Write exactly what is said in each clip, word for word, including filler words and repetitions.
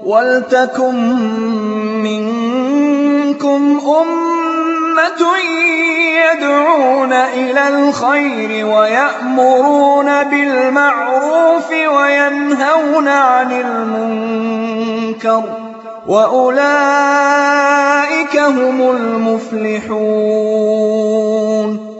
وَلْتَكُن مِّنكُمْ أُمَّةٌ يَدْعُونَ إِلَى الْخَيْرِ وَيَأْمُرُونَ بِالْمَعْرُوفِ وَيَنْهَوْنَ عَنِ الْمُنكَرِ ۚ وَأُولَٰئِكَ هُمُ الْمُفْلِحُونَ.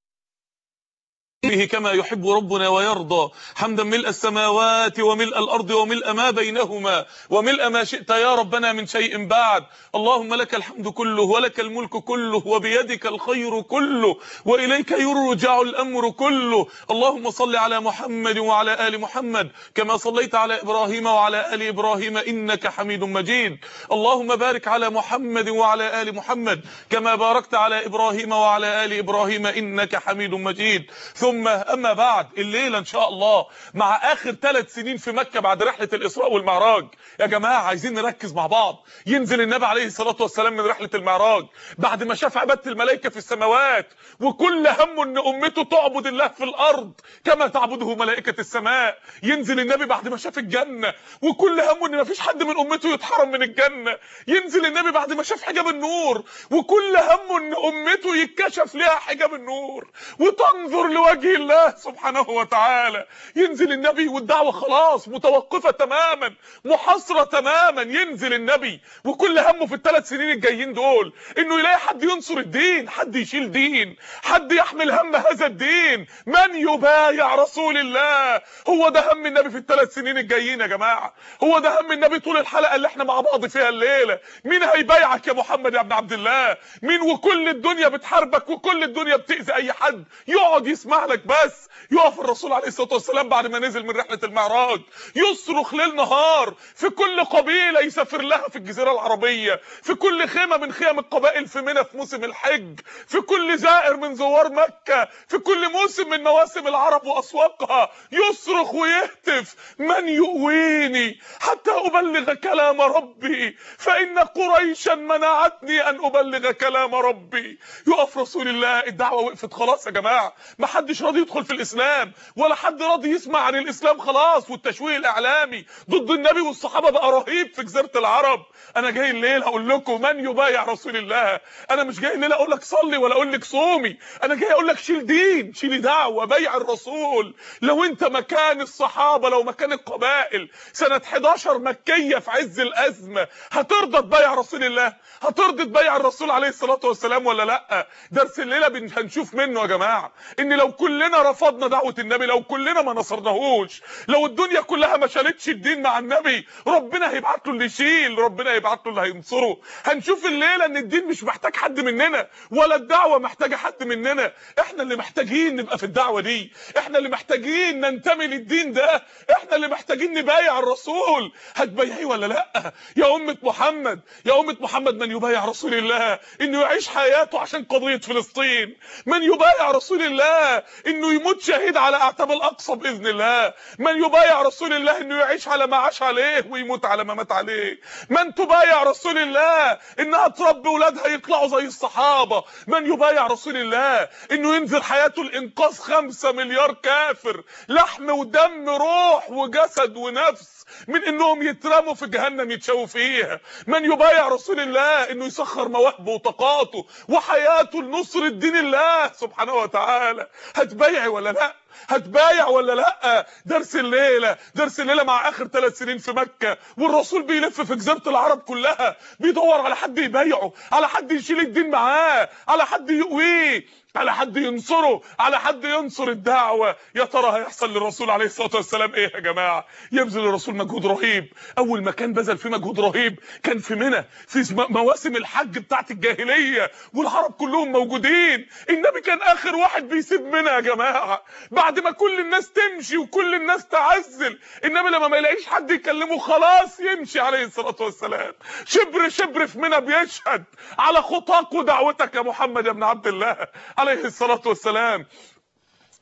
كما يحب ربنا ويرضى، حمدا ملء السماوات وملء الأرض وملء ما بينهما وملء ما شئت يا ربنا من شيء بعد. اللهم لك الحمد كله ولك الملك كله وبيدك الخير كله وإليك يرجع الأمر كله. اللهم صل على محمد وعلى آل محمد كما صليت على إبراهيم وعلى آل إبراهيم إنك حميد مجيد. اللهم بارك على محمد وعلى آل محمد كما باركت على إبراهيم وعلى آل إبراهيم إنك حميد مجيد. ثم اما بعد، الليله ان شاء الله مع اخر ثلاث سنين في مكه بعد رحله الاسراء والمعراج. يا جماعه عايزين نركز مع بعض. ينزل النبي عليه الصلاه والسلام من رحله المعراج بعد ما شاف عباده الملائكه في السماوات، وكل همه ان امته تعبد الله في الارض كما تعبده ملائكه السماء. ينزل النبي بعد ما شاف الجنه وكل همه ان مفيش حد من امته يتحرم من الجنه. ينزل النبي بعد ما شاف حجاب النور وكل همه ان امته يتكشف لها حجاب النور وتنظر لوجه الله سبحانه وتعالى. ينزل النبي والدعوة خلاص متوقفة تماما، محاصرة تماما. ينزل النبي وكل همه في الثلاث سنين الجايين دول انه يلاقي حد ينصر الدين، حد يشيل دين، حد يحمل هم هذا الدين. من يبايع رسول الله؟ هو ده هم النبي في الثلاث سنين الجايين يا جماعة. هو ده هم النبي طول الحلقة اللي احنا مع بعض فيها الليلة. مين هيبايعك يا محمد يا ابن عبد الله؟ مين وكل الدنيا بتحاربك وكل الدنيا بتأذي اي حد يقعد يسمع لك بس؟ يقف الرسول عليه الصلاه والسلام بعد ما نزل من رحله المعراج يصرخ ليل نهار في كل قبيله يسافر لها في الجزيره العربيه، في كل خيمه من خيم القبائل في منى في موسم الحج، في كل زائر من زوار مكه، في كل موسم من مواسم العرب واسواقها. يصرخ ويهتف: من يؤويني حتى ابلغ كلام ربي فان قريشا منعتني ان ابلغ كلام ربي. يقف رسول الله، الدعوه وقفت خلاص يا جماعه، ما حدش راضي يدخل في الاسلام ولا حد راضي يسمع عن الاسلام خلاص، والتشويه الاعلامي ضد النبي والصحابه بقى رهيب في جزيره العرب. انا جاي الليل هقول لكم من يبايع رسول الله. انا مش جاي الليل اقول لك صلي ولا اقول لك صومي، انا جاي اقول لك شيل دين، شيل دعوه، بايع الرسول. لو انت مكان الصحابه، لو مكان القبائل سنه حداشر مكيه في عز الازمه، هترضى تبايع رسول الله؟ هترضى تبايع الرسول عليه الصلاه والسلام ولا لا؟ درس الليله هنشوف منه يا جماعه ان لو كلنا رفضنا دعوه النبي، لو كلنا ما نصرناهوش، لو الدنيا كلها ما شالتش الدين مع النبي، ربنا هيبعت له اللي يشيل، ربنا هيبعت له اللي هينصره. هنشوف الليله ان الدين مش محتاج حد مننا ولا الدعوه محتاجه حد مننا. احنا اللي محتاجين نبقى في الدعوه دي، احنا اللي محتاجين ننتمي للدين ده، احنا اللي محتاجين نبايع الرسول. هتبايعيه ولا لا يا امه محمد؟ يا امه محمد، من يبايع رسول الله انه يعيش حياته عشان قضيه فلسطين، من يبايع رسول الله انه يموت شهيد على اعتاب الاقصى باذن الله، من يبايع رسول الله انه يعيش على ما عاش عليه ويموت على ما مات عليه، من تبايع رسول الله انها تربي ولادها يطلعوا زي الصحابه، من يبايع رسول الله انه ينذر حياته لانقاذ خمسة مليار كافر لحم ودم روح وجسد ونفس من انهم يترموا في جهنم يتشووا فيها، من يبايع رسول الله انه يسخر مواهبه وطاقاته وحياته لنصر دين الله سبحانه وتعالى. هتبايع ولا لا؟ هتبايع ولا لا؟ درس الليله، درس الليله مع اخر ثلاث سنين في مكه والرسول بيلف في جزيره العرب كلها بيدور على حد يبايعه، على حد يشيل الدين معاه، على حد يقويه، على حد ينصره، على حد ينصر الدعوه. يا ترى هيحصل للرسول عليه الصلاه والسلام ايه يا جماعه؟ يبذل الرسول مجهود رهيب. اول ما كان بذل فيه مجهود رهيب كان في منى، في مواسم الحج بتاعت الجاهليه والعرب كلهم موجودين. النبي كان اخر واحد بيسيب منى يا جماعه بعد ما كل الناس تمشي وكل الناس تعزل. النبي لما ما يلاقيش حد يكلمه خلاص يمشي عليه الصلاه والسلام. شبر شبر في منى بيشهد على خطاك ودعوتك يا محمد يا ابن عبد الله عليه الصلاه والسلام.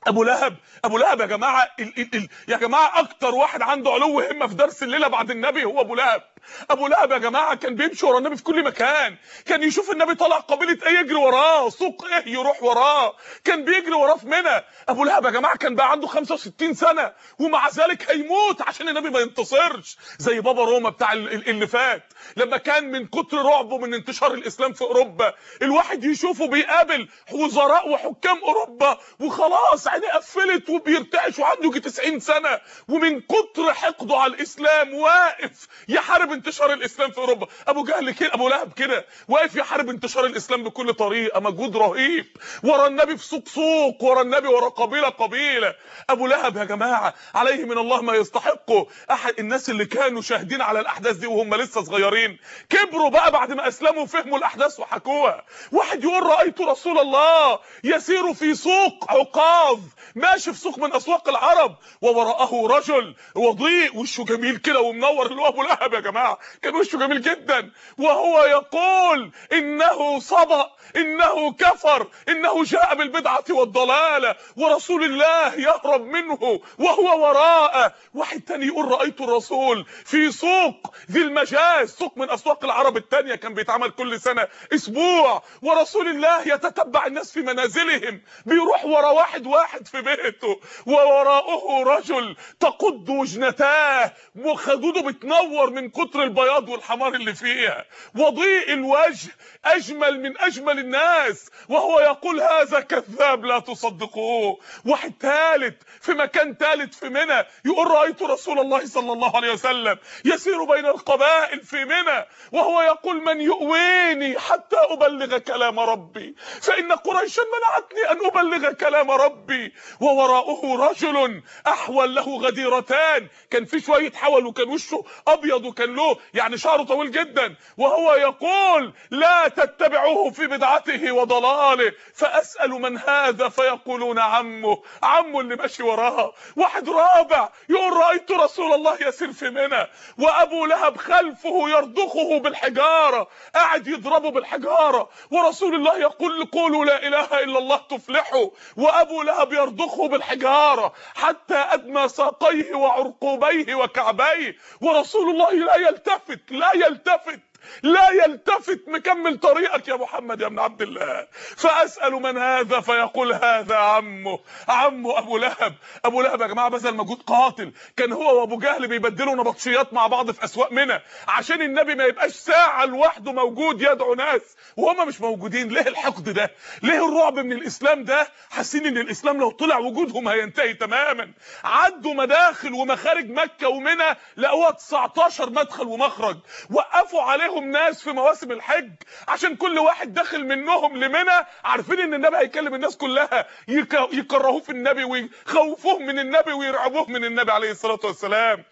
ابو لهب ابو لهب يا جماعه ال ال ال يا جماعه اكتر واحد عنده علو همه في درس الليله بعد النبي هو ابو لهب. ابو لهب يا جماعه كان بيمشي ورا النبي في كل مكان، كان يشوف النبي طالع قبيله ايه يجري وراه، سوق ايه يروح وراه، كان بيجري وراه في منى. ابو لهب يا جماعه كان بقى عنده خمسة وستين سنه ومع ذلك هيموت عشان النبي ما ينتصرش، زي بابا روما بتاع اللي فات لما كان من كتر رعبه من انتشار الاسلام في اوروبا الواحد يشوفه بيقابل وزراء وحكام اوروبا وخلاص عينيه قفلت وبيرتعش وعنده يجي تسعين سنه ومن كتر حقده على الاسلام واقف يحارب انتشار الاسلام في اوروبا. ابو جهل كده، ابو لهب كده واقف يحارب انتشار الاسلام بكل طريقه، مجهود رهيب ورا النبي في سوق سوق، ورا النبي ورا قبيله قبيله. ابو لهب يا جماعه عليه من الله ما يستحقه. احد الناس اللي كانوا شاهدين على الاحداث دي وهم لسه صغيرين كبروا بقى بعد ما اسلموا وفهموا الاحداث وحكوها. واحد يقول رايت رسول الله يسير في سوق عقاظ، ماشي في سوق من اسواق العرب ووراءه رجل وضيء وشه جميل كده ومنور، اللي هو ابو لهب يا جماعه كان وشه جميل جدا، وهو يقول انه صدق، انه كفر، انه جاء بالبدعه والضلاله ورسول الله يهرب منه وهو وراءه. واحد تاني يقول رايت الرسول في سوق ذي المجاز، سوق من اسواق العرب التانيه كان بيتعمل كل سنه اسبوع، ورسول الله يتتبع الناس في منازلهم، بيروح ورا واحد واحد في بيته، ووراءه رجل تقض وجنتاه وخدوده بتنور من كتر البياض والحمار اللي فيها، وضيء الوجه اجمل من اجمل الناس، وهو يقول هذا كذاب لا تصدقوه. واحد ثالث في مكان ثالث في منى يقول رايت رسول الله صلى الله عليه وسلم يسير بين القبائل في منى وهو يقول من يؤويني حتى ابلغ كلام ربي، فان قريشا منعتني ان ابلغ كلام ربي. ووراءه رجل احول له غديرتان، كان في شويه حول وكان وشه ابيض وكان له يعني شعره طويل جدا، وهو يقول لا تتبعوه في بدعته وضلاله، فاسال من هذا فيقولون عمه، عمه اللي ماشي وراها. واحد رابع يقول رايت رسول الله يسير في منى وابو لهب خلفه يرضخه بالحجاره، قاعد يضربه بالحجاره، ورسول الله يقول قولوا لا اله الا الله تفلحوا، وابو لهب يرضخه بالحجاره حتى ادمى ساقيه وعرقوبيه وكعبيه، ورسول الله لا يلتفت لا يلتفت لا يلتفت، مكمل طريقك يا محمد يا ابن عبد الله. فاسال من هذا فيقول هذا عمه، عمه ابو لهب. ابو لهب يا جماعه بذل مجهود قاتل، كان هو وابو جهل بيبدلوا نبطشيات مع بعض في اسواق منى عشان النبي ما يبقاش ساعه لوحده موجود يدعو ناس وهم مش موجودين. ليه الحقد ده؟ ليه الرعب من الاسلام ده؟ حاسين ان الاسلام لو طلع وجودهم هينتهي تماما. عدوا مداخل ومخارج مكه ومنى لقوها تسعتاشر مدخل ومخرج، وقفوا عليهم ناس في مواسم الحج عشان كل واحد داخل منهم لمنى عارفين ان النبي هيكلم الناس كلها، يكرهوه في النبي ويخوفوه من النبي ويرعبوه من النبي عليه الصلاه والسلام.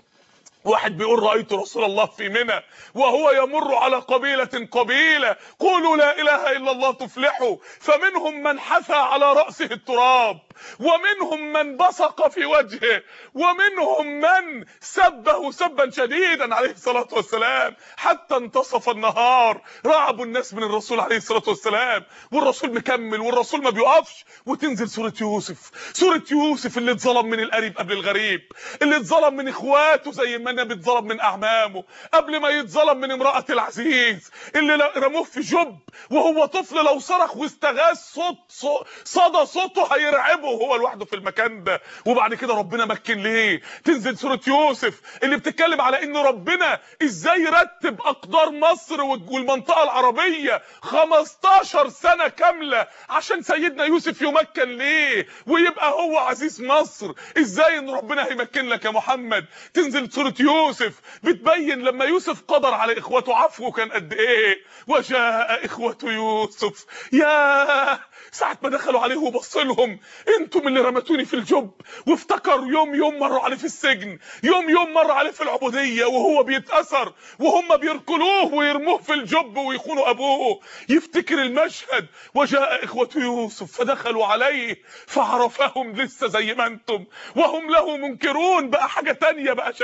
واحد بيقول رايت رسول الله في منى وهو يمر على قبيله قبيله قولوا لا اله الا الله تفلحوا، فمنهم من حثى على راسه التراب، ومنهم من بصق في وجهه، ومنهم من سبه سبا شديدا عليه الصلاه والسلام، حتى انتصف النهار رعبوا الناس من الرسول عليه الصلاه والسلام، والرسول مكمل والرسول ما بيقفش. وتنزل سوره يوسف، سوره يوسف اللي اتظلم من القريب قبل الغريب، اللي اتظلم من اخواته زي ما النبي اتظلم من اعمامه قبل ما يتظلم من امراه العزيز، اللي رموه في جب وهو طفل لو صرخ واستغاث صوت صدى صوته هيرعبه وهو لوحده في المكان ده. وبعد كده ربنا مكن ليه تنزل سوره يوسف اللي بتتكلم على ان ربنا ازاي رتب اقدار مصر والمنطقه العربيه خمستاشر سنه كامله عشان سيدنا يوسف يمكن ليه ويبقى هو عزيز مصر. ازاي ان ربنا هيمكن لك يا محمد؟ تنزل سوره يوسف بتبين لما يوسف قدر على اخواته عفوه كان قد ايه. وجاء اخوه يوسف، يا ساعه ما دخلوا عليه وبص لهم انتم اللي رمتوني في الجب، وافتكر يوم يوم مر عليه في السجن، يوم يوم مر عليه في العبوديه وهو بيتاثر وهم بيركلوه ويرموه في الجب ويخونوا ابوه، يفتكر المشهد. وجاء اخوه يوسف فدخلوا عليه فعرفهم لسه زي ما انتم وهم له منكرون، بقى حاجه تانيه، بقى شكل تاني.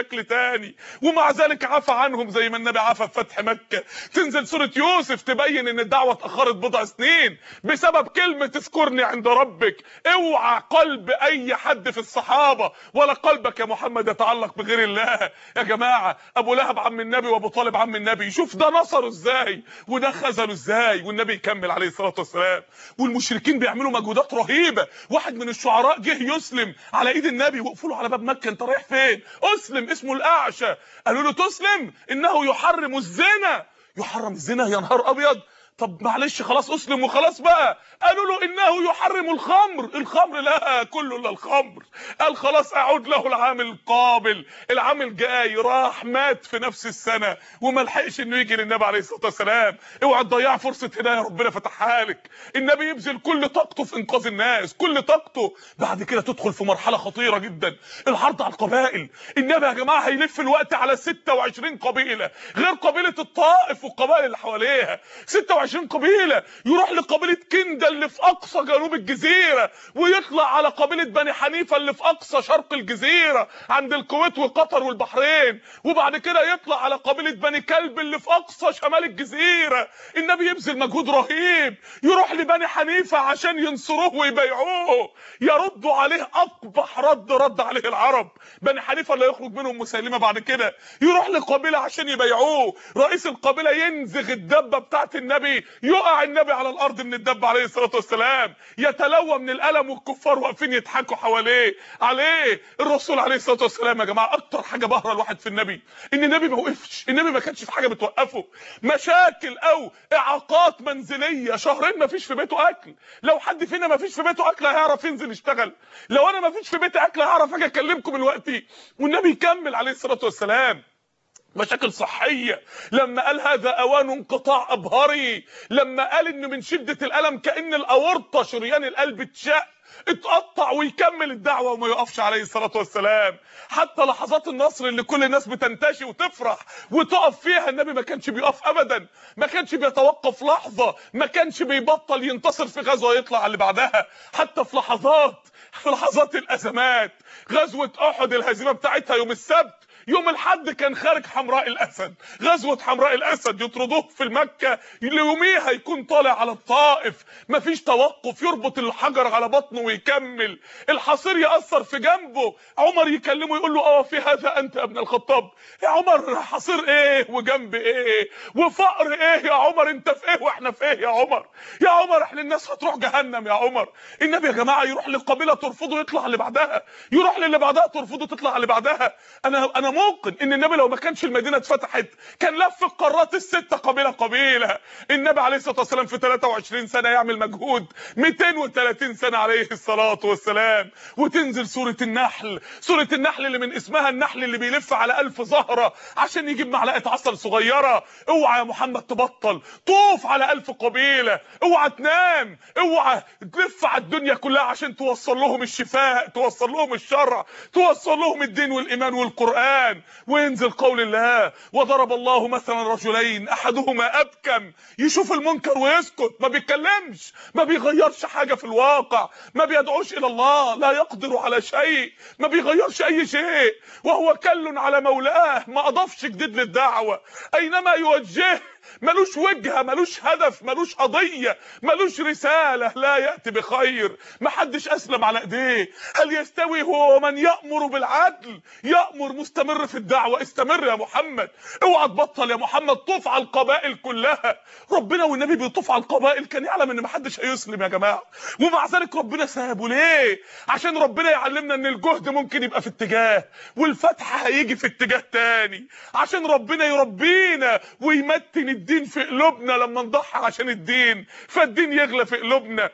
تاني، ومع ذلك عفى عنهم زي ما النبي عفى في فتح مكة. تنزل سورة يوسف تبين ان الدعوة اتأخرت بضع سنين بسبب كلمة اذكرني عند ربك. اوعى قلب اي حد في الصحابة ولا قلبك يا محمد يتعلق بغير الله. يا جماعة ابو لهب عم النبي وابو طالب عم النبي، شوف ده نصره ازاي وده خذله ازاي، والنبي يكمل عليه الصلاة والسلام. والمشركين بيعملوا مجهودات رهيبة. واحد من الشعراء جه يسلم على ايد النبي، وقفوا له على باب مكة، انت رايح فين؟ اسلم، اسمه الاعشى. قالوا له تسلم؟ انه يحرم الزنا. يحرم الزنا؟ يا نهار ابيض. طب معلش خلاص اسلم وخلاص بقى. قالوا له انه يحرم الخمر. الخمر لا كله الا الخمر. قال خلاص اعود له العام القابل. العام الجاي راح مات في نفس السنه وما لحقش انه يجي للنبي عليه الصلاه والسلام. اوعى تضيع فرصه هدايه ربنا فتحها لك. النبي يبذل كل طاقته في انقاذ الناس، كل طاقته. بعد كده تدخل في مرحله خطيره جدا، الحرب على القبائل. النبي يا جماعه هيلف الوقت على ستة وعشرين قبيله، غير قبيله الطائف والقبائل اللي حواليها. ستة وعشرين قبيله. يروح لقبيله كنده اللي في اقصى جنوب الجزيره، ويطلع على قبيله بني حنيفه اللي في اقصى شرق الجزيره عند الكويت وقطر والبحرين، وبعد كده يطلع على قبيله بني كلب اللي في اقصى شمال الجزيره. النبي يبذل مجهود رهيب، يروح لبني حنيفه عشان ينصروه ويبايعوه، يردوا عليه اقبح رد رد عليه العرب. بني حنيفه اللي يخرج منهم مسيلمه بعد كده، يروح لقبيله عشان يبايعوه. رئيس القبيله ينزغ الدبه بتاعت النبي، يقع النبي على الارض من الدب عليه الصلاه والسلام، يتلوى من الالم والكفار واقفين يضحكوا حواليه عليه. الرسول عليه الصلاه والسلام يا جماعه اكتر حاجه بهره الواحد في النبي ان النبي ما وقفش. النبي ما كانش في حاجه بتوقفه، مشاكل او اعاقات منزليه. شهرين ما فيش في بيته اكل. لو حد فينا ما فيش في بيته اكل هيعرف ينزل يشتغل؟ لو انا ما فيش في بيتي اكل هعرف اجي اكلمكم دلوقتي؟ والنبي يكمل عليه الصلاه والسلام. مشاكل صحية، لما قال هذا اوان انقطاع ابهري، لما قال ان من شدة الالم كأن الاورطة شريان القلب اتشق اتقطع، ويكمل الدعوة وما يقفش عليه الصلاة والسلام. حتى لحظات النصر اللي كل الناس بتنتشي وتفرح وتقف فيها، النبي ما كانش بيقف ابدا، ما كانش بيتوقف لحظة، ما كانش بيبطل ينتصر في غزوة يطلع على اللي بعدها. حتى في لحظات في لحظات الازمات، غزوة احد الهزيمة بتاعتها يوم السبت، يوم الحد كان خارج حمراء الاسد، غزوه حمراء الاسد، يطردوه في المكه، يوميها يكون طالع على الطائف، مفيش توقف، يربط الحجر على بطنه ويكمل، الحصير ياثر في جنبه، عمر يكلمه يقول له اه في هذا انت يا ابن الخطاب. يا عمر حصير ايه وجنب ايه وفقر ايه يا عمر؟ انت في ايه واحنا في ايه يا عمر؟ يا عمر احنا الناس هتروح جهنم يا عمر. النبي يا جماعه يروح للقبيله ترفضه يطلع اللي بعدها، يروح للي بعدها ترفضه تطلع اللي بعدها. انا انا موقن ان النبي لو ما كانش المدينه اتفتحت كان لف القارات السته قبيله قبيله. النبي عليه الصلاه والسلام في ثلاثة وعشرين سنه يعمل مجهود مئتين وثلاثين سنه عليه الصلاه والسلام. وتنزل سوره النحل، سوره النحل اللي من اسمها النحل اللي بيلف على ألف زهره عشان يجيب معلقه عسل صغيره. اوعى يا محمد تبطل، طوف على ألف قبيله، اوعى تنام، اوعى تلف على الدنيا كلها عشان توصل لهم الشفاء، توصل لهم الشرع، توصل لهم الدين والايمان والقران. وينزل قول الله وضرب الله مثلا رجلين احدهما ابكم، يشوف المنكر ويسكت، ما بيتكلمش، ما بيغيرش حاجه في الواقع، ما بيدعوش الى الله، لا يقدر على شيء، ما بيغيرش اي شيء، وهو كل على مولاه، ما اضافش جديد للدعوه، اينما يوجهه ملوش وجهه، ملوش هدف، ملوش قضيه، ملوش رساله، لا ياتي بخير، محدش اسلم على ايديه. هل يستوي هو ومن يامر بالعدل؟ يامر مستمر في الدعوه، استمر يا محمد، اوعى تبطل يا محمد، طوف على القبائل كلها. ربنا والنبي بيطوف على القبائل، كان يعلم ان محدش هيسلم يا جماعه، ومع ذلك ربنا سابه ليه؟ عشان ربنا يعلمنا ان الجهد ممكن يبقى في اتجاه والفتح هيجي في اتجاه تاني، عشان ربنا يربينا ويمتن الدين في قلوبنا لما نضحي عشان الدين، فالدين يغلى في قلوبنا.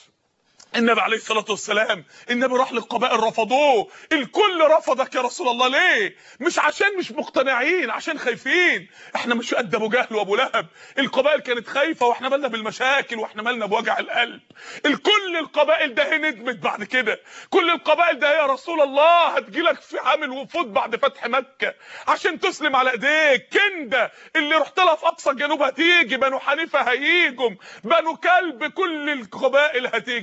النبي عليه الصلاه والسلام النبي راح للقبائل رفضوه، الكل رفضك يا رسول الله ليه؟ مش عشان مش مقتنعين، عشان خايفين. احنا مش قد ابو جهل وابو لهب، القبائل كانت خايفه، واحنا مالنا بالمشاكل، واحنا مالنا بوجع القلب. الكل القبائل ده هي ندمت بعد كده، كل القبائل ده يا رسول الله هتجيلك في عامل وفود بعد فتح مكه عشان تسلم على ايديك. كنده اللي رحت لها في اقصى الجنوب هتيجي، بنو حنيفه هييجوا، بنو كلب، كل القبائل هتيجي يا رسول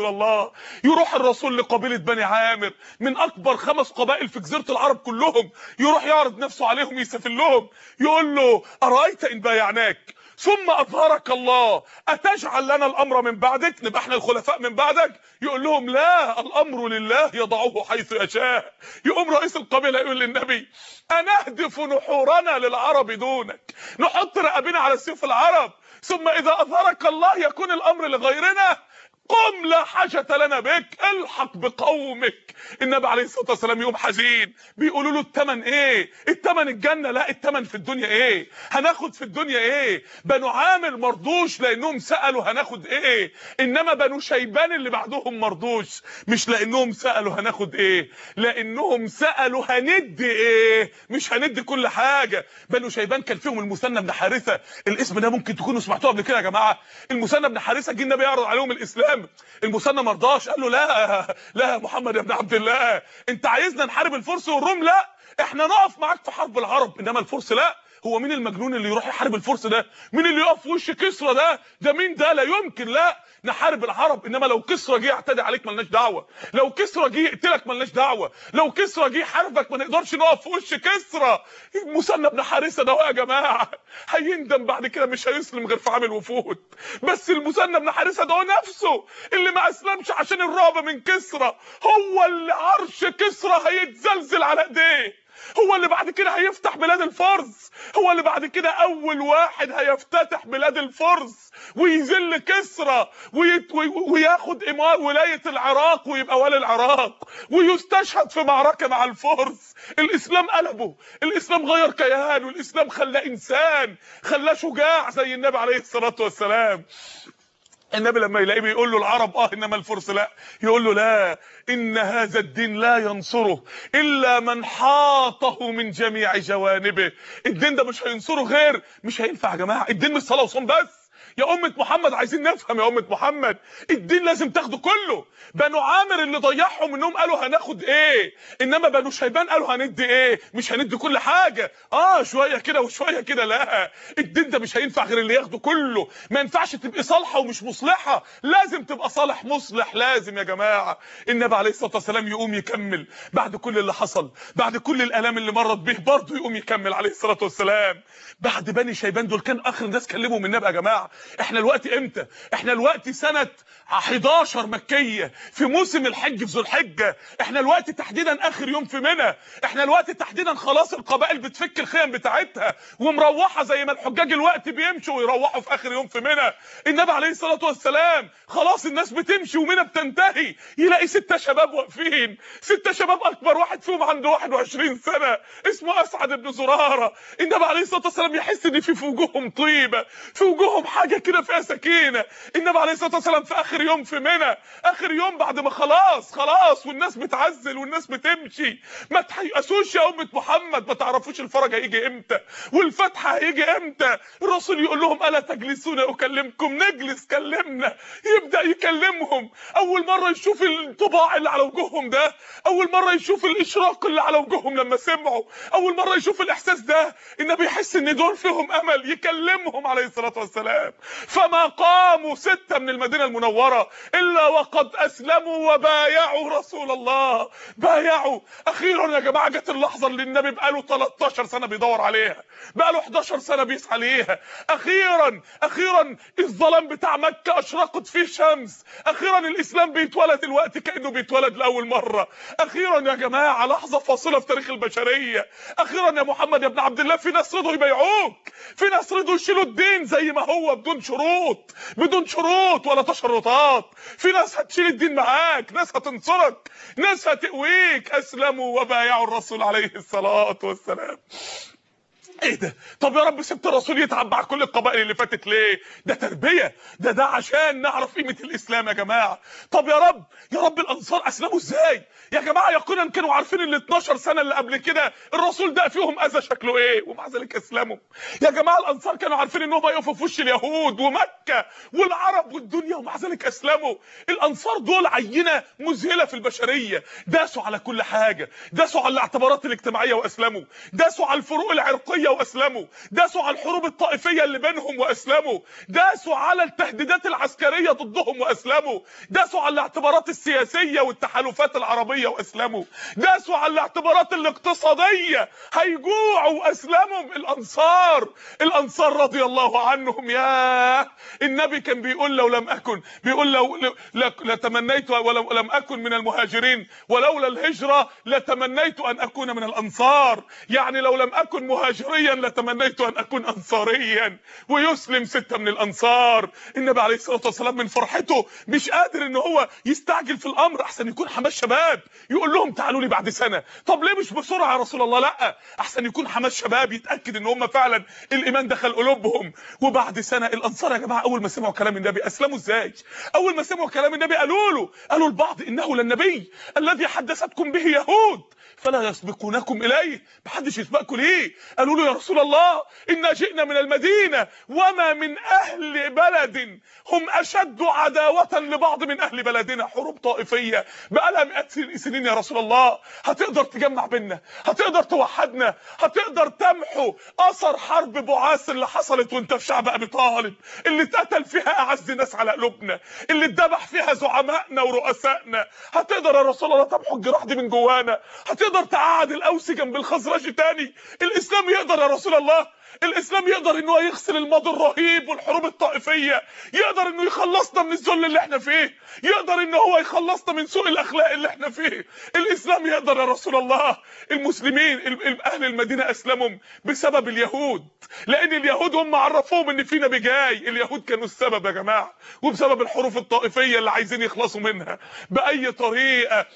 رسول الله. يروح الرسول لقبيله بني عامر من اكبر خمس قبائل في جزيره العرب كلهم، يروح يعرض نفسه عليهم يسافل لهم، يقول له ارايت ان بايعناك ثم اظهرك الله اتجعل لنا الامر من بعدك، نبقى احنا الخلفاء من بعدك؟ يقول لهم لا، الامر لله يضعه حيث يشاء. يقوم رئيس القبيله يقول للنبي انهدف نحورنا للعرب دونك، نحط رقابنا على سيوف العرب، ثم اذا اظهرك الله يكون الامر لغيرنا؟ قم لا حاجة لنا بك، الحق بقومك. النبي عليه الصلاة والسلام يوم حزين، بيقولوا له التمن ايه؟ التمن الجنة. لا، التمن في الدنيا ايه؟ هناخد في الدنيا ايه؟ بنو عامر مرضوش لانهم سألوا هناخد ايه، انما بنو شيبان اللي بعدهم مرضوش مش لانهم سألوا هناخد ايه، لانهم سألوا هندي ايه، مش هندي كل حاجة. بنو شيبان كان فيهم المثنى بن حارثة، الاسم ده ممكن تكونوا سمعتوه قبل كده يا جماعة. المثنى بن حارثة جه النبي يعرض عليهم الاسلام، المثنى ما رضاش، قال له لا لا يا محمد يا ابن عبد الله، انت عايزنا نحارب الفرس والروم؟ لا، احنا نقف معاك في حرب العرب، انما الفرس لا. هو مين المجنون اللي يروح يحارب الفرس ده؟ مين اللي يقف في وش كسرى ده؟ ده مين ده؟ لا يمكن، لا، نحارب العرب، انما لو كسرى جه يعتدي عليك ملناش دعوه، لو كسرى جه يقتلك ملناش دعوه، لو كسرى جه يحاربك ما نقدرش نقف في وش كسرى. المثنى بن حارثه ده يا جماعه هيندم بعد كده، مش هيسلم غير في عام الوفود. بس المثنى بن حارثه ده نفسه اللي ما اسلمش عشان الرعب من كسرى، هو اللي عرش كسرى هيتزلزل على ايديه، هو اللي بعد كده هيفتح بلاد الفرس، هو اللي بعد كده اول واحد هيفتتح بلاد الفرس ويذل كسرى وياخد ولايه العراق ويبقى والي العراق ويستشهد في معركه مع الفرس. الاسلام قلبه، الاسلام غير كيان، والاسلام خلاه انسان، خلاه شجاع زي النبي عليه الصلاه والسلام. النبي لما يلاقيه بيقول له العرب اه انما الفرس لا، يقول له لا، ان هذا الدين لا ينصره الا من حاطه من جميع جوانبه. الدين ده مش هينصره غير، مش هينفع يا جماعه، الدين مش صلاه وصوم بس يا أمة محمد، عايزين نفهم يا أمة محمد، الدين لازم تاخده كله. بنو عامر اللي ضيعهم انهم قالوا هناخد ايه، انما بنو شيبان قالوا هندي ايه، مش هندي كل حاجه، اه شويه كده وشويه كده، لا، الدين ده مش هينفع غير اللي ياخده كله. ما ينفعش تبقي صالحه ومش مصلحه، لازم تبقى صالح مصلح، لازم يا جماعه. النبي عليه الصلاه والسلام يقوم يكمل بعد كل اللي حصل، بعد كل الالام اللي مرت به، برضه يقوم يكمل عليه الصلاه والسلام. بعد بني شيبان دول كان اخر ناس كلموا من النبي يا جماعه. احنا الوقت امتى؟ احنا الوقت سنه حداشر مكيه في موسم الحج في ذو الحجه، احنا الوقت تحديدا اخر يوم في منى، احنا الوقت تحديدا خلاص القبائل بتفك الخيم بتاعتها ومروحه زي ما الحجاج الوقت بيمشوا ويروحوا في اخر يوم في منى. النبي عليه الصلاه والسلام خلاص الناس بتمشي ومنى بتنتهي، يلاقي ستة شباب واقفين، ستة شباب اكبر واحد فيهم عنده واحد وعشرين سنه اسمه اسعد بن زراره. النبي عليه الصلاه والسلام يحس ان في في وجوههم طيبه، في وجوههم حاجه كده فيها سكينه. النبي عليه الصلاه والسلام في اخر يوم في منى، اخر يوم بعد ما خلاص خلاص والناس بتعزل والناس بتمشي، ما تحيقسوش يا امه محمد، ما تعرفوش الفرج هيجي امتى والفتح هيجي امتى. الرسول يقول لهم الا تجلسون اكلمكم، نجلس كلمنا، يبدا يكلمهم. اول مره يشوف الطباع اللي على وجوههم ده، اول مره يشوف الاشراق اللي على وجوههم لما سمعوا، اول مره يشوف الاحساس ده. النبي يحس ان دول فيهم امل، يكلمهم عليه الصلاه والسلام. فما قاموا ستة من المدينة المنورة إلا وقد أسلموا وبايعوا رسول الله، بايعوا. أخيرا يا جماعة جت اللحظة اللي النبي بقاله تلتاشر سنة بيدور عليها، بقاله حداشر سنة بيسعى ليها. أخيرا أخيرا الظلام بتاع مكة أشرقت فيه شمس، أخيرا الإسلام بيتولد الوقت كأنه بيتولد لأول مرة. أخيرا يا جماعة لحظة فاصلة في تاريخ البشرية. أخيرا يا محمد يا ابن عبد الله في ناس رضوا يبايعوك، في ناس رضوا يشيلوا الدين زي ما هو بدون شروط، بدون شروط ولا تشرطات. في ناس هتشيل الدين معاك، ناس هتنصرك، ناس هتقويك. اسلموا وبايعوا الرسول عليه الصلاة والسلام. ايه ده؟ طب يا رب سبت الرسول يتعب مع كل القبائل اللي فاتت ليه؟ ده تربيه، ده ده عشان نعرف قيمه الاسلام يا جماعه. طب يا رب يا رب الانصار اسلموا ازاي؟ يا جماعه يقينا كانوا عارفين ال اتناشر سنه اللي قبل كده الرسول ده فيهم اذى شكله ايه ومع ذلك اسلموا. يا جماعه الانصار كانوا عارفين انهم هيقفوا في وش اليهود ومكه والعرب والدنيا ومع ذلك اسلموا. الانصار دول عينه مذهله في البشريه، داسوا على كل حاجه، داسوا على الاعتبارات الاجتماعيه واسلموا، داسوا على الفروق العرقيه واسلموا، داسوا على الحروب الطائفيه اللي بينهم واسلموا، داسوا على التهديدات العسكريه ضدهم واسلموا، داسوا على الاعتبارات السياسيه والتحالفات العربيه واسلموا، داسوا على الاعتبارات الاقتصاديه هيجوعوا واسلموا. الانصار الانصار رضي الله عنهم. يا النبي كان بيقول لو لم اكن بيقول لو لتمنيت ولو لم اكن من المهاجرين ولولا الهجره لتمنيت ان اكون من الانصار، يعني لو لم اكن مهاجريا لتمنيت ان اكون انصاريا. ويسلم سته من الانصار. النبي عليه الصلاه والسلام من فرحته مش قادر ان هو يستعجل في الامر، احسن يكون حماس شباب يقول لهم تعالوا لي بعد سنه. طب ليه مش بسرعه يا رسول الله؟ لا، احسن يكون حماس شباب يتاكد ان هم فعلا الايمان دخل قلوبهم. وبعد سنه الانصار يا جماعه اول ما سمعوا كلام النبي اسلموا ازاي؟ اول ما سمعوا كلام النبي قالوا له قالوا البعض انه للنبي الذي حدثتكم به يهود فلا يسبقونكم اليه. محدش يسبقكم ليه؟ قالوا له يا رسول الله انا جئنا من المدينه وما من اهل بلد هم اشد عداوه لبعض من اهل بلدنا. حروب طائفيه بقالها مئات سنين يا رسول الله، هتقدر تجمع بينا؟ هتقدر توحدنا؟ هتقدر تمحو اثر حرب بعاث اللي حصلت وانت في شعب ابي طالب، اللي اتقتل فيها اعز ناس على قلوبنا، اللي اتذبح فيها زعمائنا ورؤسائنا؟ هتقدر يا رسول الله تمحو الجراح دي من جوانا؟ هتقدر تقعد الاوس جنب الخزرجي تاني؟ الاسلام يقدر يا رسول الله، الاسلام يقدر ان هو يغسل الماضي الرهيب والحروب الطائفيه، يقدر انه يخلصنا من الذل اللي احنا فيه، يقدر ان هو يخلصنا من سوء الاخلاق اللي احنا فيه. الاسلام يقدر يا رسول الله. المسلمين اهل المدينه اسلموا بسبب اليهود، لان اليهود هم عرفوهم ان في نبي جاي. اليهود كانوا السبب يا جماعه، وبسبب الحروب الطائفيه اللي عايزين يخلصوا منها باي طريقه.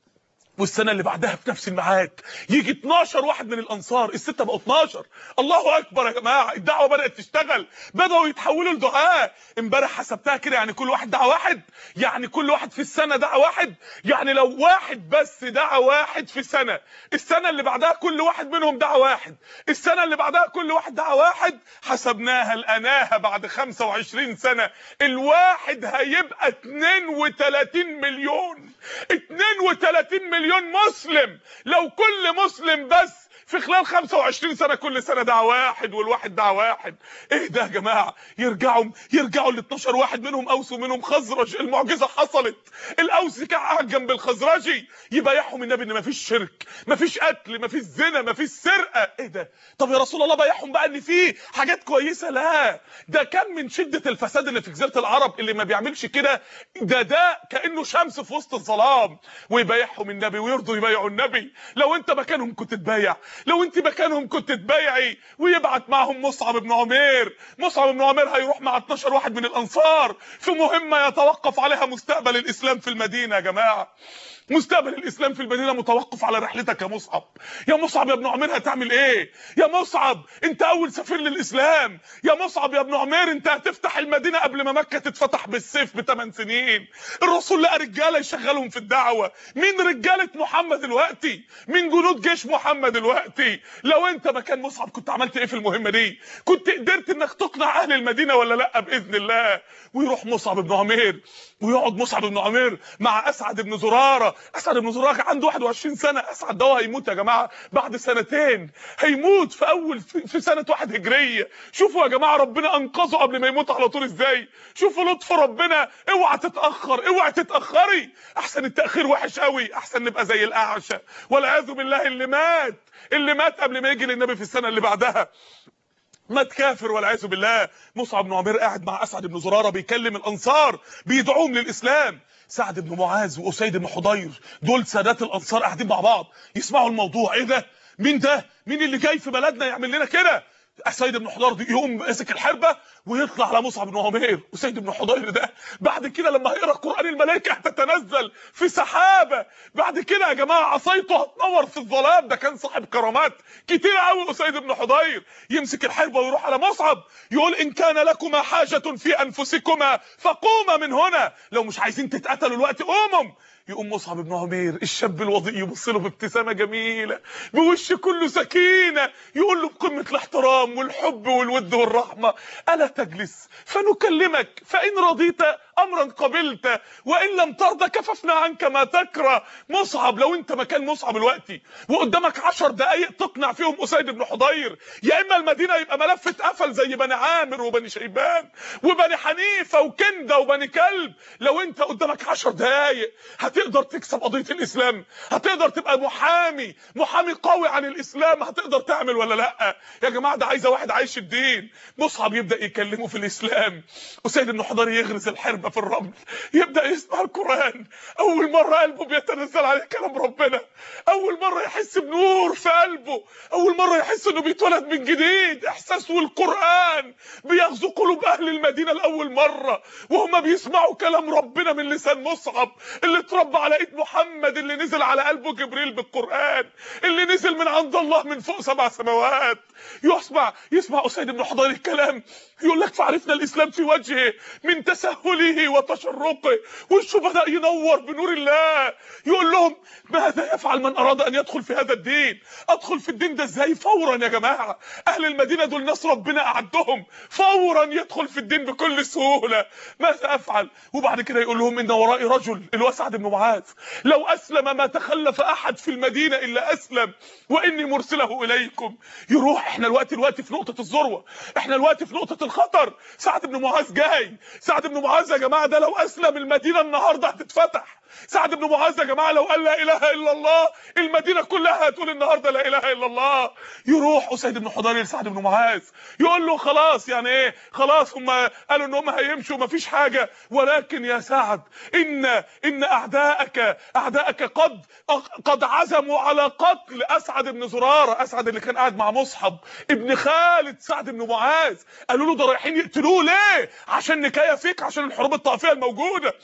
والسنه اللي بعدها في نفس الميعاد يجي اتناشر واحد من الانصار، السته بقوا اتناشر. الله اكبر يا جماعه، الدعوه بدات تشتغل، بداوا يتحولوا لدعاء. امبارح حسبتها كده، يعني كل واحد دعا واحد، يعني كل واحد في السنه دعا واحد. يعني لو واحد بس دعا واحد في سنه، السنه اللي بعدها كل واحد منهم دعا واحد، السنه اللي بعدها كل واحد دعا واحد. حسبناها لقناها بعد خمسة وعشرين سنه الواحد هيبقى اتنين وتلاتين مليون. اتنين وتلاتين مليون مسلم. لو كل مسلم بس في خلال خمسة وعشرين سنه كل سنه دعا واحد، والواحد دعا واحد. ايه ده يا جماعه؟ يرجعوا يرجعوا ال اتناشر واحد منهم اوس ومنهم خزرج. المعجزه حصلت. الاوس كان قاعد جنب الخزرجي يبايعهم النبي ان مفيش شرك، مفيش قتل، مفيش زنا، مفيش سرقه. ايه ده؟ طب يا رسول الله بايعهم بقى ان في حاجات كويسه؟ لا، ده كان من شده الفساد اللي في جزيره العرب. اللي ما بيعملش كده ده ده كانه شمس في وسط الظلام. ويبايعهم النبي ويرضوا يبايعوا النبي. لو انت مكانهم كنت تبايع، لو انت مكانهم كنت تبايعي. ويبعت معهم مصعب بن عمير. مصعب بن عمير هيروح مع اتناشر واحد من الانصار في مهمه يتوقف عليها مستقبل الاسلام في المدينه. يا جماعه مستقبل الاسلام في المدينه متوقف على رحلتك يا مصعب. يا مصعب يا ابن عمير هتعمل ايه؟ يا مصعب انت اول سفير للاسلام. يا مصعب يا ابن عمير انت هتفتح المدينه قبل ما مكه تتفتح بالسيف بثمان سنين. الرسول لقى رجاله يشغلهم في الدعوه. مين رجاله محمد دلوقتي؟ مين جنود جيش محمد دلوقتي؟ لو انت مكان مصعب كنت عملت ايه في المهمه دي؟ كنت قدرت انك تقنع اهل المدينه ولا لا؟ باذن الله. ويروح مصعب بن عمير ويقعد مصعب بن عمير مع اسعد بن زراره. اسعد بن زراره عنده واحد وعشرين سنه. اسعد ده هيموت يا جماعه بعد سنتين، هيموت في اول في سنه واحد هجريه. شوفوا يا جماعه ربنا انقذه قبل ما يموت على طول ازاي. شوفوا لطف ربنا. اوعى تتاخر، اوعى تتاخري، احسن التاخير وحش قوي. احسن نبقى زي الاعشى والعياذ بالله اللي مات اللي مات قبل ما يجي للنبي في السنه اللي بعدها. مات كافر والعياذ بالله. مصعب بن عمير قاعد مع اسعد بن زراره بيكلم الانصار بيدعوهم للاسلام. سعد بن معاذ واسيد بن حضير دول سادات الانصار قاعدين مع بعض يسمعوا الموضوع. ايه ده؟ مين ده؟ مين اللي جاي في بلدنا يعمل لنا كده؟ اسيد بن حضير يقوم ماسك الحربه ويطلع على مصعب بن عمير. اسيد بن حضير ده بعد كده لما هيقرا قران الملائكه هتتنزل في سحابه. بعد كده يا جماعه عصايته هتنور في الظلام. ده كان صاحب كرامات كتير قوي اسيد بن حضير. يمسك الحربه ويروح على مصعب يقول ان كان لكما حاجه في انفسكما فقوما من هنا. لو مش عايزين تتقتلوا الوقت قوموا. يقوم مصعب بن عمير الشاب الوضيء يبص له بابتسامه جميله بوش كله سكينه يقول له بقمه الاحترام والحب والود والرحمه الا تجلس فنكلمك فان رضيت امرا قبلت وان لم ترضى كففنا عنك ما تكره. مصعب لو انت مكان مصعب دلوقتي وقدامك عشر دقايق تقنع فيهم اسيد بن حضير، يا اما المدينه يبقى ملف اتقفل زي بني عامر وبني شيبان وبني حنيفه وكنده وبني كلب، لو انت قدامك عشر دقايق هتقدر تكسب قضيه الاسلام؟ هتقدر تبقى محامي محامي قوي عن الاسلام؟ هتقدر تعمل ولا لا؟ يا جماعه ده عايزه واحد عايش الدين. مصعب يبدا يكلمه في الاسلام، اسيد بن حضير يغرز الحربه في الرمل، يبدا يسمع القران، اول مره قلبه بيتنزل عليه كلام ربنا، اول مره يحس بنور في قلبه، اول مره يحس انه بيتولد من جديد، احساس والقران بيغزو قلوب اهل المدينه لاول مره وهم بيسمعوا كلام ربنا من لسان مصعب اللي اتربى على ايد محمد، اللي نزل على قلبه جبريل بالقران، اللي نزل من عند الله من فوق سبع سماوات. يسمع يسمع اسيد بن حضير الكلام، يقول لك فعرفنا الاسلام في وجهه من تسهله وتشرقه، وشه بدا ينور بنور الله. يقول لهم ماذا يفعل من اراد ان يدخل في هذا الدين؟ ادخل في الدين ده ازاي؟ فورا يا جماعه، اهل المدينه دول ناس ربنا اعدهم، فورا يدخل في الدين بكل سهوله. ماذا افعل؟ وبعد كده يقول لهم ان ورائي رجل، اللي هو سعد بن معاذ، لو اسلم ما تخلف احد في المدينه الا اسلم واني مرسله اليكم. يروح احنا الوقت الوقت في نقطه الذروه، احنا الوقت في نقطه الخطر. سعد بن معاذ جاي، سعد بن معاذ يا جماعه ده لو اسلم المدينه النهارده هتتفتح. سعد بن معاذ يا جماعه لو قال لا اله الا الله المدينه كلها هتقول النهارده لا اله الا الله. يروح اسيد بن حضير لسعد بن معاذ يقول له خلاص يعني ايه؟ خلاص هم قالوا ان هم هيمشوا مفيش حاجه، ولكن يا سعد ان ان اعداءك اعداءك قد قد عزموا على قتل اسعد بن زراره، اسعد اللي كان قاعد مع مصعب ابن خالد سعد بن معاذ. قالوا له ده رايحين يقتلوه ليه؟ عشان نكايه فيك، عشان الحروب الطائفيه الموجوده.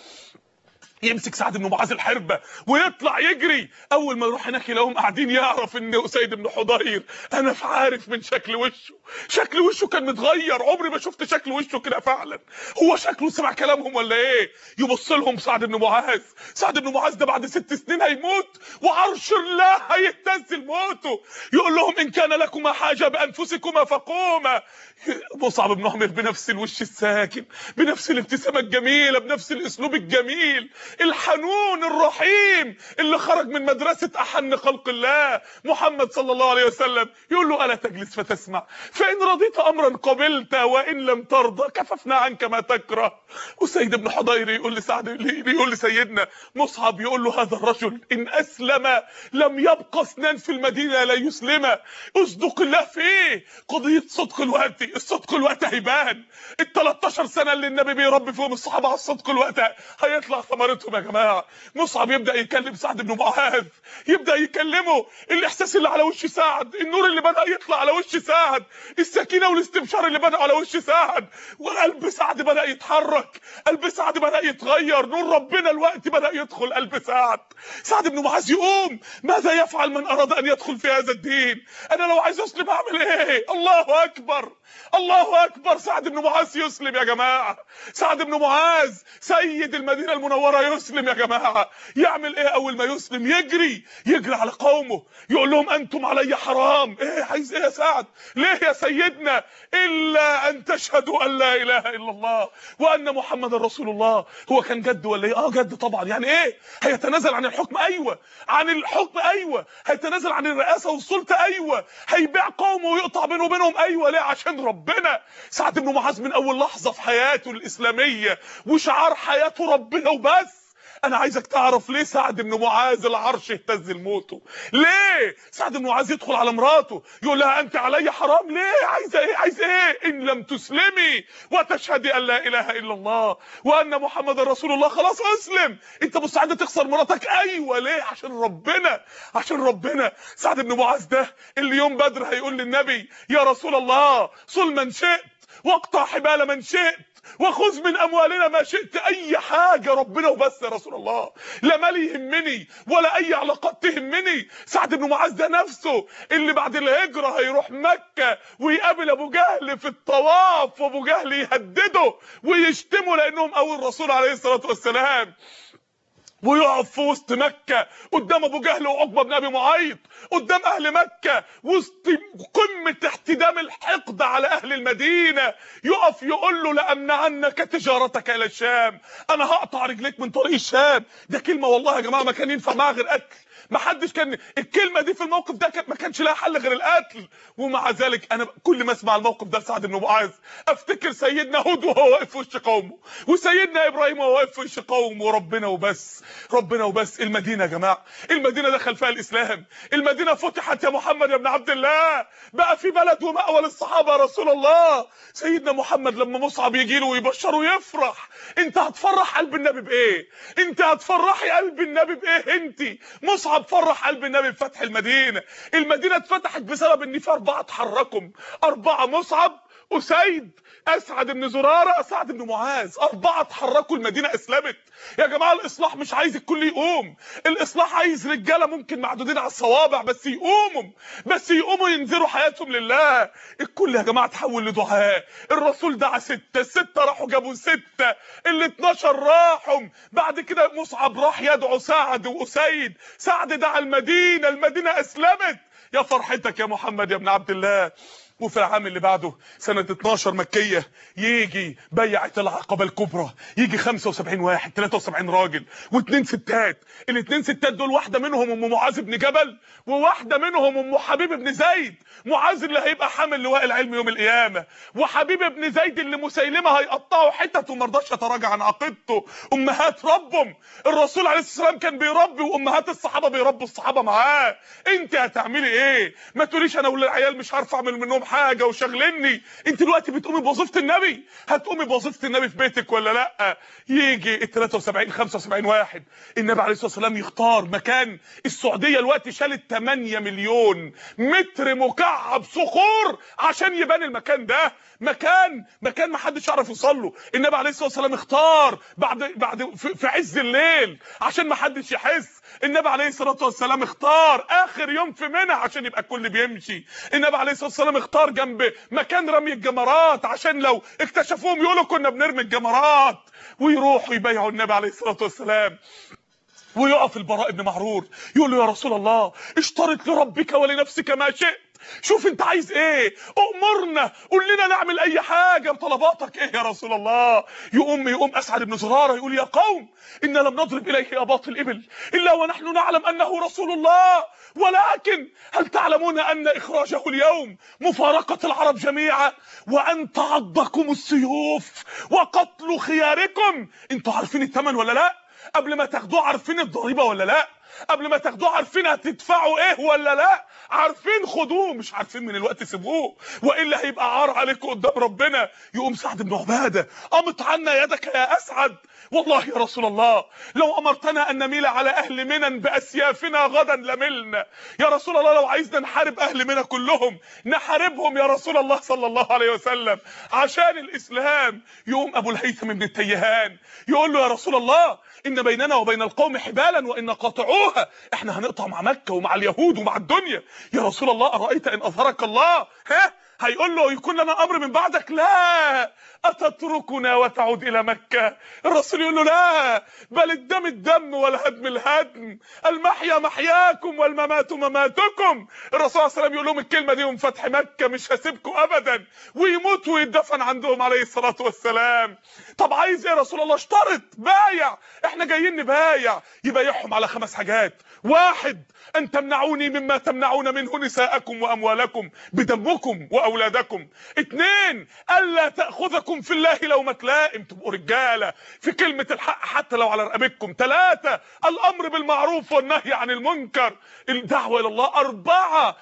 يمسك سعد بن معاذ الحربه ويطلع يجري، اول ما يروح هناك يلاقيهم قاعدين يعرف ان اسيد بن حضير، انا عارف من شكل وشه، شكل وشه كان متغير، عمري ما شفت شكل وشه كده فعلا، هو شكله سمع كلامهم ولا ايه؟ يبص لهم سعد بن معاذ، سعد بن معاذ ده بعد ست سنين هيموت وعرش الله هيهتز موته، يقول لهم ان كان لكما حاجه بانفسكما فقوما. مصعب بن عمير بنفس الوش الساكن، بنفس الابتسامه الجميله، بنفس الاسلوب الجميل الحنون الرحيم اللي خرج من مدرسه احن خلق الله محمد صلى الله عليه وسلم، يقول له الا تجلس فتسمع؟ فان رضيت امرا قبلت وان لم ترضى كففنا عنك ما تكره. وسيد بن حضير يقول لسعد، يقول لسيدنا مصعب، يقول له هذا الرجل ان اسلم لم يبقى اثنان في المدينه لا يسلم. اصدق الله فيه، قضيه صدق الوقت، الصدق الوقت هيبان. ال تلتاشر سنه اللي النبي بيربي فيهم الصحابه على الصدق الوقت هيطلع ثمرتهم يا جماعه. مصعب يبدا يكلم سعد بن معاذ، يبدا يكلمه، الاحساس اللي على وش سعد، النور اللي بدا يطلع على وش سعد، السكينه والاستبشار اللي بدا على وش سعد، وقلب سعد بدا يتحرك، قلب سعد بدا يتغير، نور ربنا الوقت بدا يدخل قلب سعد. سعد بن معاذ يقوم، ماذا يفعل من اراد ان يدخل في هذا الدين؟ انا لو عايز اسلم اعمل ايه؟ الله اكبر، الله اكبر. سعد بن معاذ يسلم يا جماعه، سعد بن معاذ سيد المدينه المنوره يسلم يا جماعه. يعمل ايه اول ما يسلم؟ يجري، يجري على قومه يقول لهم انتم علي حرام. ايه عايز ايه يا سعد؟ ليه يا سيدنا؟ الا ان تشهدوا ان لا اله الا الله وان محمد رسول الله. هو كان جد ولا ايه؟ اه جد طبعا. يعني ايه؟ هيتنازل عن الحكم؟ ايوه عن الحكم، ايوه هيتنازل عن الرئاسه والسلطه، ايوه هيبيع قومه ويقطع بينه وبينهم، ايوه ليه؟ عشان ربنا. سعد بن معاذ من اول لحظه في حياته الاسلاميه وشعار حياته ربنا وبس. انا عايزك تعرف ليه سعد بن معاذ العرش اهتز لموته. ليه سعد بن معاذ يدخل على مراته يقول لها انت علي حرام؟ ليه؟ عايزه ايه؟ عايز ايه؟ ان لم تسلمي وتشهدي ان لا اله الا الله وان محمد رسول الله خلاص اسلم. انت مستعد تخسر مراتك؟ ايوه ليه؟ عشان ربنا، عشان ربنا. سعد بن معاذ ده اللي يوم بدر هيقول للنبي يا رسول الله صل من شئت واقطع حبال من شئت وخذ من اموالنا ما شئت، اي حاجه ربنا وبس يا رسول الله، لا مال يهمني ولا اي علاقات تهمني. سعد بن معاذ ده نفسه اللي بعد الهجره هيروح مكه ويقابل ابو جهل في الطواف، وابو جهل يهدده ويشتمه لانهم اول الرسول عليه الصلاه والسلام. ويقف في وسط مكة قدام ابو جهل وعقبة بن ابي معيط، قدام اهل مكة وسط قمة احتدام الحقد على اهل المدينة، يقف يقول له لأمنعنك تجارتك الى الشام، انا هقطع رجليك من طريق الشام. ده كلمة والله يا جماعة ما كان ينفع معاها غير قتل، ما حدش كان الكلمة دي في الموقف ده ما كانش لها حل غير القتل. ومع ذلك انا كل ما اسمع الموقف ده سعد بن معاذ افتكر سيدنا هود وهو واقف في وش قومه، وسيدنا ابراهيم وهو واقف في وش قومه، وربنا وبس، ربنا وبس. المدينة يا جماعة، المدينة دخل فيها الاسلام، المدينة فتحت يا محمد يا ابن عبد الله، بقى في بلد ومأوى للصحابة يا رسول الله. سيدنا محمد لما مصعب يجي له ويبشره ويفرح، انت هتفرح قلب النبي بايه؟ انت هتفرحي قلب النبي بايه؟ انت مصعب فرح قلب النبي بفتح المدينة. المدينة اتفتحت بسبب ان في اربعة اتحركوا، اربعة: مصعب، اسيد، اسعد بن زرارة، سعد بن معاذ، اربعة اتحركوا المدينة اسلمت. يا جماعة الاصلاح مش عايز الكل يقوم، الاصلاح عايز رجالة ممكن معدودين على الصوابع بس يقوموا، بس يقوموا ينذروا حياتهم لله. الكل يا جماعة تحول لدعاء. الرسول دعا ستة، الستة راحوا جابوا ستة، ال اتناشر راحوا. بعد كده مصعب راح يدعو سعد واسيد، سعد دعا المدينة، المدينة اسلمت. يا فرحتك يا محمد يا ابن عبد الله. وفي العام اللي بعده سنة اتناشر مكية يجي بيعة العقبة الكبرى، يجي خمسة وسبعين واحد، تلاتة وسبعين راجل واثنين ستات. الاثنين ستات دول واحدة منهم ام معاذ بن جبل، وواحدة منهم ام حبيب بن زيد. معاذ اللي هيبقى حامل لواء العلم يوم القيامة، وحبيب بن زيد اللي مسيلمة هيقطعه حتت وما رضاش يتراجع عن عقيدته. امهات ربهم، الرسول عليه الصلاة والسلام كان بيربي وامهات الصحابة بيربوا الصحابة معاه. انت هتعملي ايه؟ ما تقوليش انا والعيال مش عارفه اعمل منهم حاجه وشغلني. انت دلوقتي بتقومي بوظيفه النبي، هتقومي بوظيفه النبي في بيتك ولا لا؟ يجي ال تلاتة وسبعين خمسة وسبعين واحد، النبي عليه الصلاه والسلام يختار مكان. السعوديه دلوقتي شالت تمانية مليون متر مكعب صخور عشان يبان المكان ده مكان مكان ما حدش يعرف يوصل له. النبي عليه الصلاه والسلام اختار بعد بعد في, في عز الليل عشان ما حدش يحس. النبي عليه الصلاه والسلام اختار اخر يوم في منى عشان يبقى الكل بيمشي. النبي عليه الصلاه والسلام اختار جنب مكان رمي الجمرات عشان لو اكتشفوهم يقولوا كنا بنرمي الجمرات، ويروحوا يبايعوا النبي عليه الصلاه والسلام. ويقف البراء بن معرور يقول له يا رسول الله اشترط لربك ولنفسك ما شئت، شوف انت عايز ايه، امرنا، قول لنا نعمل اي حاجه، طلباتك ايه يا رسول الله؟ يقوم يقوم اسعد بن زراره يقول يا قوم ان لم نضرب اليه اباط الابل الا ونحن نعلم انه رسول الله، ولكن هل تعلمون ان اخراجه اليوم مفارقه العرب جميعا وان تعضكم السيوف وقتل خياركم؟ انتوا عارفين الثمن ولا لا؟ قبل ما تاخدوه عارفين الضريبه ولا لا؟ قبل ما تاخدوه عارفين هتدفعوا ايه ولا لا؟ عارفين خدوه، مش عارفين من الوقت سيبوه، والا هيبقى عار عليكم قدام ربنا. يقوم سعد بن عباده قامت عنا يدك يا اسعد، والله يا رسول الله لو امرتنا ان نميل على اهل منى باسيافنا غدا لملنا. يا رسول الله لو عايزنا نحارب اهل منى كلهم نحاربهم يا رسول الله صلى الله عليه وسلم عشان الاسلام. يقوم ابو الهيثم بن التيهان يقول له يا رسول الله ان بيننا وبين القوم حبالا وان قاطعوها، احنا هنقطع مع مكه ومع اليهود ومع الدنيا. يا رسول الله ارايت ان اظهرك الله؟ ها هيقول له يكون لنا امر من بعدك؟ لا، اتتركنا وتعود الى مكه؟ الرسول يقول له لا، بل الدم الدم والهدم الهدم، المحيا محياكم والممات مماتكم. الرسول صلى الله عليه وسلم يقول لهم الكلمه دي يوم فتح مكه، مش هسيبكم ابدا، ويموت ويدفن عندهم عليه الصلاه والسلام. طب عايز ايه يا رسول الله؟ اشترط، بايع، احنا جايين نبايع. يبايعهم على خمس حاجات: واحد ان تمنعوني مما تمنعون منه نساءكم واموالكم بدمكم واولادكم. اتنين الا تاخذكم في الله لومة لائم، تبقوا رجاله في كلمه الحق حتى لو على رقبتكم. ثلاثه الامر بالمعروف والنهي عن المنكر، الدعوه الى الله. اربعه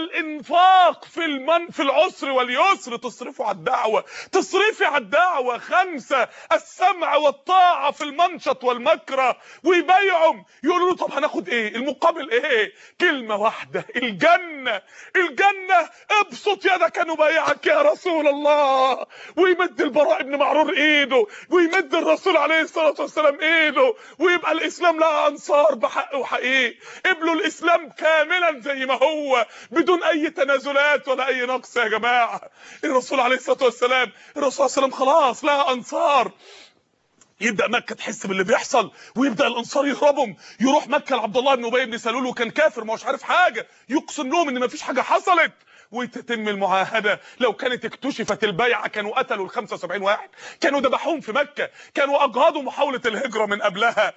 الانفاق في المن في العسر واليسر، تصرفوا على الدعوه، تصرفي على الدعوه. خمسه السمع والطاعه في المنشط والمكره. ويبايعهم يقولوا له طب هناخد ايه؟ المقابل ايه؟ كلمه واحده: الجنه. الجنه، ابسط يدك نبايعك يا رسول الله. ويمد البراء بن معرور ايده، ويمد الرسول عليه الصلاه والسلام ايده، ويبقى الاسلام له انصار بحق وحقيقي. قبلوا الاسلام كاملا زي ما هو بدون اي تنازلات ولا اي نقص يا جماعه. الرسول عليه الصلاه والسلام الرسول صلى الله عليه وسلم خلاص لها انصار. يبدا مكه تحس باللي بيحصل، ويبدا الانصار يهربوا، يروح مكه لعبد الله بن ابي بن سلول وكان كافر ما هوش عارف حاجه، يقسم لهم ان مفيش حاجه حصلت، وتتم المعاهده. لو كانت اكتشفت البيعه كانوا قتلوا ال خمسة وسبعين واحد، كانوا ذبحوهم في مكه، كانوا اجهضوا محاوله الهجره من قبلها.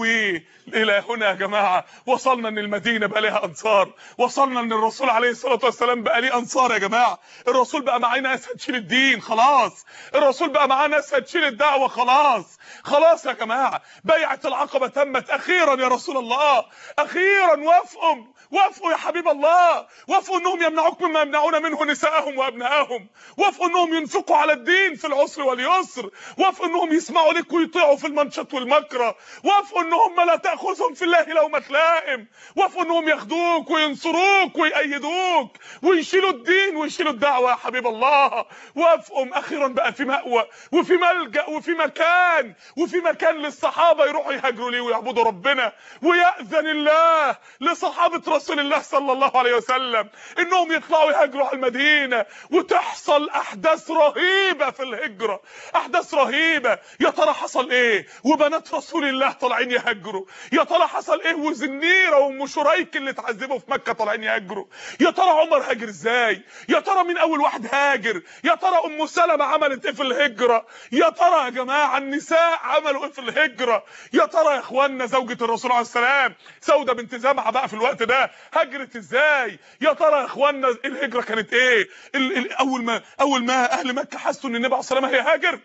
والى هنا يا جماعه وصلنا ان المدينه بقى لها انصار، وصلنا ان الرسول عليه الصلاه والسلام بقى ليه انصار يا جماعه. الرسول بقى معاه ناس هتشيل الدين خلاص، الرسول بقى معاه ناس هتشيل الدعوه خلاص. خلاص يا جماعه بيعه العقبه تمت اخيرا يا رسول الله، اخيرا وافقوا وافقوا يا حبيب الله، وافقوا انهم يمنعوك مما يمنعون منه نساءهم وابنائهم، وافقوا انهم ينفقوا على الدين في العسر واليسر، وافقوا انهم يسمعوا لك ويطيعوا في المنشط والمكره، وافقوا انهم لا تاخذهم في الله لومة لائم، وافقوا انهم ياخدوك وينصروك ويأيدوك ويشيلوا الدين ويشيلوا الدعوه يا حبيب الله. وافقوا اخيرا بقى في مأوى وفي ملجأ وفي مكان، وفي مكان للصحابه يروحوا يهاجروا ليه ويعبدوا ربنا. ويأذن الله لصحابه رسول الله صلى الله عليه وسلم انهم يطلعوا يهاجروا على المدينه، وتحصل احداث رهيبه في الهجره، احداث رهيبه. يا ترى حصل ايه وبنات رسول الله طالعين يهاجروا؟ يا ترى حصل ايه وزنيره وام شريك اللي اتعذبوا في مكه طالعين يهاجروا؟ يا ترى عمر هاجر ازاي؟ يا ترى مين اول واحد هاجر؟ يا ترى ام سلمة عملت ايه في الهجره؟ يا ترى يا جماعه النساء عملوا ايه في الهجره؟ يا ترى يا اخوانا زوجة الرسول عليه السلام سودة بنت زمعه بقى في الوقت ده هاجرت ازاي؟ يا ترى يا اخوانا الهجره كانت ايه؟ ال ال اول ما اول ما اهل مكه حسوا ان النبي عليه الصلاه والسلام هيهاجر،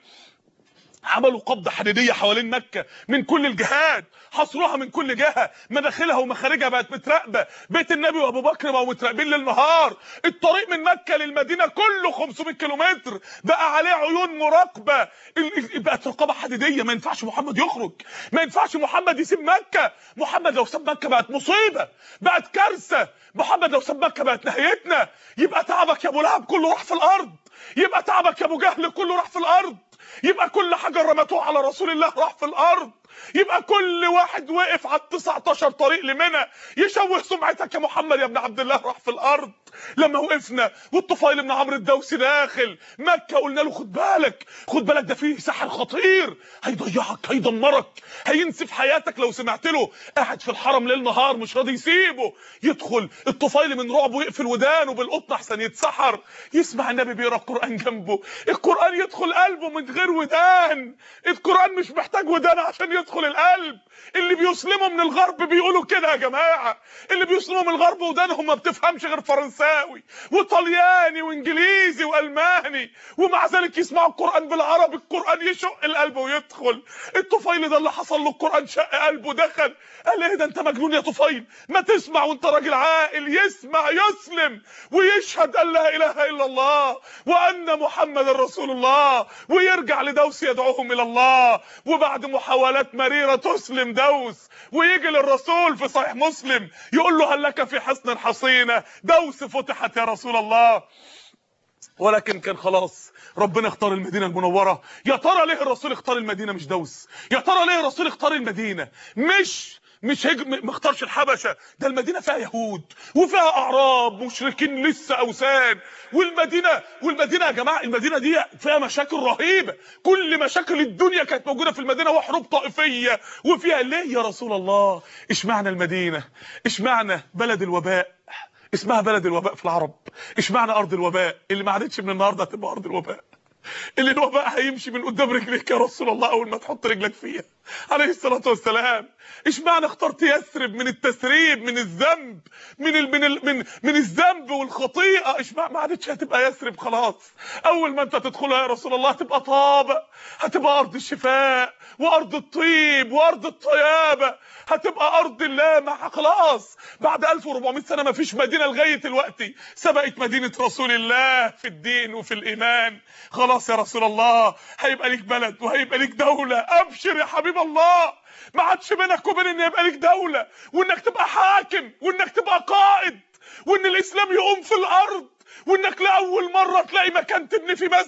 عملوا قبضه حديديه حوالين مكه من كل الجهات، حصروها من كل جهه، مداخلها ومخارجها بقت متراقبه، بيت النبي وابو بكر بقوا متراقبين ليل نهار، الطريق من مكه للمدينه كله خمسمية كيلومتر بقى عليه عيون مراقبه، بقت رقابه حديديه، ما ينفعش محمد يخرج، ما ينفعش محمد يسيب مكه، محمد لو ساب مكه بقت مصيبه، بقت كارثه، محمد لو ساب مكه بقت نهايتنا، يبقى تعبك يا ابو لهب كله راح في الارض، يبقى تعبك يا ابو جهل كله راح في الارض، يبقى كل حاجه رمتوه على رسول الله راح في الارض، يبقى كل واحد وقف على التسعتاشر طريق لمنى يشوه سمعتك يا محمد يا ابن عبد الله راح في الارض. لما وقفنا والطفيل بن عمرو الدوسي داخل مكه قلنا له خد بالك خد بالك ده فيه ساحر خطير هيضيعك هيدمرك هينسف حياتك لو سمعت له، قاعد في الحرم ليل نهار مش راضي يسيبه، يدخل الطفيل من رعبه يقفل ودانه بالقطن احسن يتسحر، يسمع النبي بيقرا القران جنبه، القران يدخل قلبه من غير ودان، القران مش محتاج ودان عشان يدخل القلب. اللي بيسلموا من الغرب بيقولوا كده يا جماعه، اللي بيسلموا من الغرب ودانهم ما بتفهمش غير فرنساوي وطلياني وانجليزي والماني، ومع ذلك يسمعوا القران بالعربي، القران يشق القلب ويدخل. الطفيل ده اللي حصل له القران شق قلبه دخل، قال ايه ده انت مجنون يا طفيل، ما تسمع وانت راجل عاقل، يسمع يسلم ويشهد ان لا اله الا الله وان محمد رسول الله، ويرجع لدوس يدعوهم الى الله، وبعد محاولات مريره تسلم دوس، ويجي للرسول في صحيح مسلم يقول له هل لك في حصن حصينه، دوس فتحت يا رسول الله. ولكن كان خلاص ربنا اختار المدينه المنوره. يا ترى ليه الرسول اختار المدينه مش دوس؟ يا ترى ليه الرسول اختار المدينه مش مش هيج... ما اختارش الحبشه؟ ده المدينه فيها يهود وفيها اعراب مشركين لسه اوثان، والمدينه والمدينه يا جماعه المدينه دي فيها مشاكل رهيبه، كل مشاكل الدنيا كانت موجوده في المدينه وحروب طائفيه وفيها. ليه يا رسول الله اشمعنى المدينه؟ اشمعنى بلد الوباء؟ اسمها بلد الوباء في العرب، اشمعنى ارض الوباء اللي ما عادتش من النهارده هتبقى ارض الوباء، اللي الوباء هيمشي من قدام رجليك يا رسول الله اول ما تحط رجلك فيها عليه الصلاه والسلام. اشمعنى اخترت يثرب من التسريب من الذنب من ال من ال من من الذنب والخطيئه؟ اشمعنى ما عادتش هتبقى يثرب خلاص، اول ما انت تدخلها يا رسول الله هتبقى طابه، هتبقى ارض الشفاء وارض الطيب وارض الطيابه، هتبقى ارض الله مع خلاص. بعد ألف وأربعمية سنه ما فيش مدينه لغايه دلوقتي سبقت مدينه رسول الله في الدين وفي الايمان. خلاص يا رسول الله هيبقى ليك بلد وهيبقى ليك دوله، ابشر يا حبيب الله، ما عادش بينك وبين ان يبقى ليك دوله وانك تبقى حاكم وانك تبقى قائد وان الاسلام يقوم في الارض وانك لاول مره تلاقي مكان تبني فيه مسجد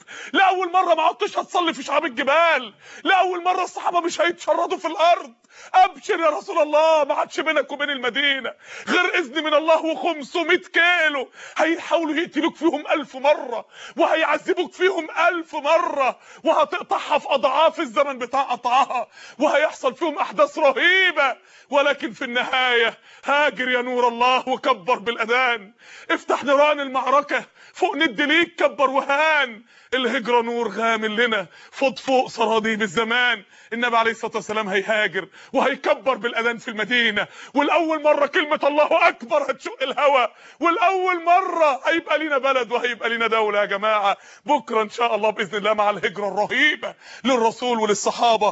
لاول مره ما عدتش هتصلي في شعاب الجبال، لاول مره الصحابه مش هيتشردوا في الارض. ابشر يا رسول الله، ما عادش بينك وبين المدينه غير اذن من الله وخمسمائة كيلو، هيحاولوا يقتلوك فيهم ألف مره وهيعذبوك فيهم ألف مره، وهتقطعها في اضعاف الزمن بتاع قطعها، وهيحصل فيهم احداث رهيبه، ولكن في النهايه هاجر يا نور الله وكبر بالاذان، افتح نيران المعركه فوق ند ليك كبر وهان، الهجره نور غامل لنا فوق فوق صراديب الزمان. النبي عليه الصلاه والسلام هيهاجر وهيكبر بالاذان في المدينه، والاول مره كلمه الله اكبر هتشق الهوى، والاول مره هيبقى لنا بلد وهيبقى لنا دوله يا جماعه. بكره ان شاء الله باذن الله مع الهجره الرهيبه للرسول وللصحابه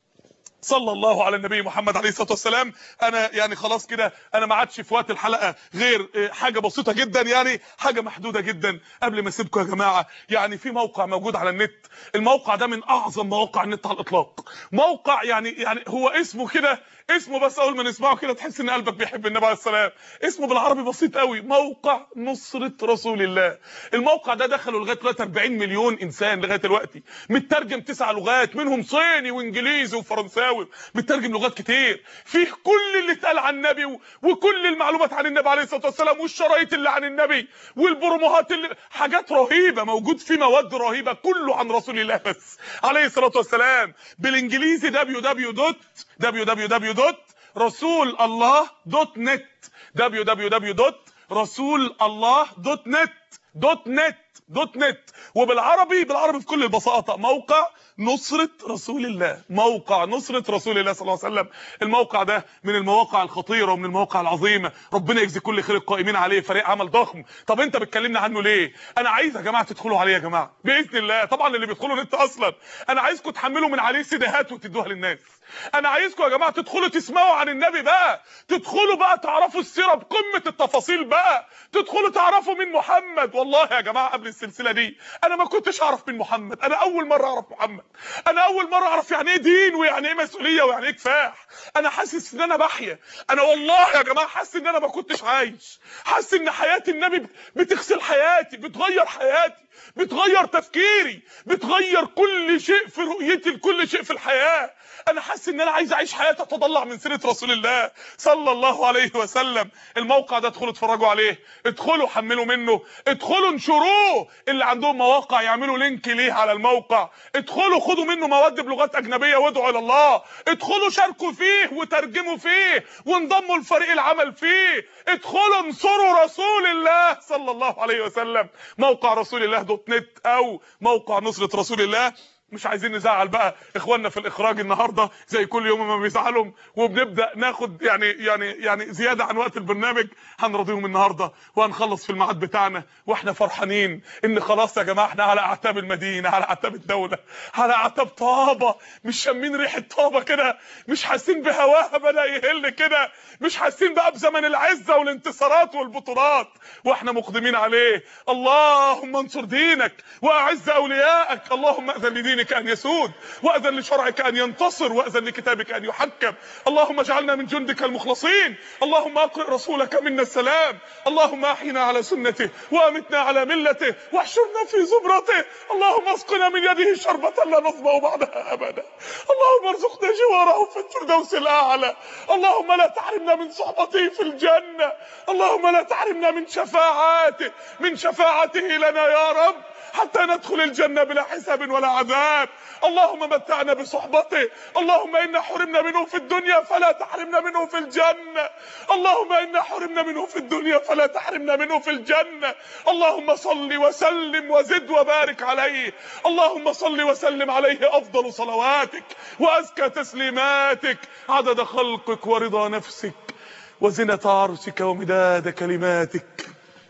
صلى الله على النبي محمد عليه الصلاه والسلام. انا يعني خلاص كده انا ما عادش في وقت الحلقه غير حاجه بسيطه جدا، يعني حاجه محدوده جدا قبل ما اسيبكم يا جماعه. يعني في موقع موجود على النت، الموقع ده من اعظم مواقع النت على الاطلاق، موقع يعني يعني هو اسمه كده اسمه بس اول ما نسمعه كده تحس ان قلبك بيحب النبي عليه السلام. اسمه بالعربي بسيط قوي، موقع نصرة رسول الله. الموقع ده دخلوا لغايه دلوقتي أربعين مليون انسان لغايه دلوقتي، مترجم تسع لغات منهم صيني وانجليزي وفرنساوي، مترجم لغات كتير، فيه كل اللي اتقال عن النبي وكل المعلومات عن النبي عليه الصلاه والسلام والشرايط اللي عن النبي والبروموهات اللي حاجات رهيبه، موجود فيه مواد رهيبه كله عن رسول الله بس عليه الصلاه والسلام. بالانجليزي دبليو دبليو دبليو دبليو دوت رسول الله دوت نت دبليو دبليو دبليو دوت رسول الله دوت نت دوت نت دوت نت وبالعربي بالعربي بكل البساطه موقع نصرة رسول الله، موقع نصرة رسول الله صلى الله عليه وسلم. الموقع ده من المواقع الخطيرة ومن المواقع العظيمة، ربنا يجزي كل خير القائمين عليه، فريق عمل ضخم. طب انت بتكلمنا عنه ليه؟ انا عايز يا جماعة تدخلوا عليه يا جماعة باذن الله، طبعا اللي بيدخلوا نت اصلا انا عايزكم تحملوا من عليه سيديهات وتدوها للناس. انا عايزكم يا جماعة تدخلوا تسمعوا عن النبي بقى، تدخلوا بقى تعرفوا السيرة بقمة التفاصيل بقى، تدخلوا تعرفوا مين محمد. والله يا جماعة قبل السلسلة دي انا ما كنتش اعرف مين محمد، انا اول مرة اعرف محمد، انا اول مره اعرف يعني ايه دين ويعني ايه مسؤوليه ويعني ايه كفاح. انا حاسس ان انا بحيا، انا والله يا جماعه حاسس ان انا ما كنتش عايش، حاسس ان حياه النبي بتغسل حياتي، بتغير حياتي، بتغير تفكيري، بتغير كل شيء في رؤيتي لكل شيء في الحياه. انا حاسس ان انا عايز اعيش حياه اتطلع من سيره رسول الله صلى الله عليه وسلم. الموقع ده ادخلوا اتفرجوا عليه، ادخلوا حملوا منه، ادخلوا انشروه، اللي عندهم مواقع يعملوا لينك ليه على الموقع، ادخلوا خدوا منه مواد بلغات اجنبيه وادعوا الى الله، ادخلوا شاركوا فيه وترجموا فيه وانضموا لفريق العمل فيه، ادخلوا انصروا رسول الله صلى الله عليه وسلم. موقع رسول الله دوت نت او موقع نصرة رسول الله. مش عايزين نزعل بقى اخواننا في الاخراج النهارده زي كل يوم ما بيزعلهم، وبنبدا ناخد يعني يعني يعني زياده عن وقت البرنامج، هنرضيهم النهارده وهنخلص في الميعاد بتاعنا واحنا فرحانين ان خلاص يا جماعه احنا على اعتاب المدينه، على اعتاب الدوله، على اعتاب طابه، مش شامين ريحه طابه كده، مش حاسين بهواها بدا يهل كده، مش حاسين بقى بزمن العزه والانتصارات والبطولات، واحنا مقدمين عليه. اللهم انصر دينك واعز اوليائك، اللهم اذن لدينك ان يسود، واذن لشرعك ان ينتصر، واذن لكتابك ان يحكم. اللهم اجعلنا من جندك المخلصين، اللهم اقرئ رسولك منا السلام، اللهم احينا على سنته وامتنا على ملته واحشرنا في زمرته، اللهم اسقنا من يده شربة لا نظمأ بعدها ابدا، اللهم ارزقنا جواره في الفردوس الاعلى، اللهم لا تحرمنا من صحبته في الجنة، اللهم لا تحرمنا من شفاعاته من شفاعته لنا يا رب حتى ندخل الجنة بلا حساب ولا عذاب. اللهم متعنا بصحبته، اللهم إنا حرمنا منه في الدنيا فلا تحرمنا منه في الجنة، اللهم إنا حرمنا منه في الدنيا فلا تحرمنا منه في الجنة. اللهم صل وسلم وزد وبارك عليه، اللهم صل وسلم عليه أفضل صلواتك وأزكى تسليماتك، عدد خلقك ورضا نفسك وزنة عرشك ومداد كلماتك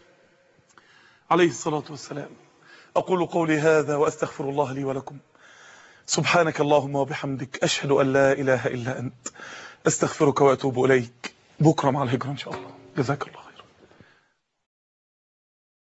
عليه الصلاة والسلام. أقول قولي هذا وأستغفر الله لي ولكم. سبحانك اللهم وبحمدك، أشهد أن لا إله إلا أنت، أستغفرك وأتوب إليك. بكرة مع الهجرة إن شاء الله. جزاك الله.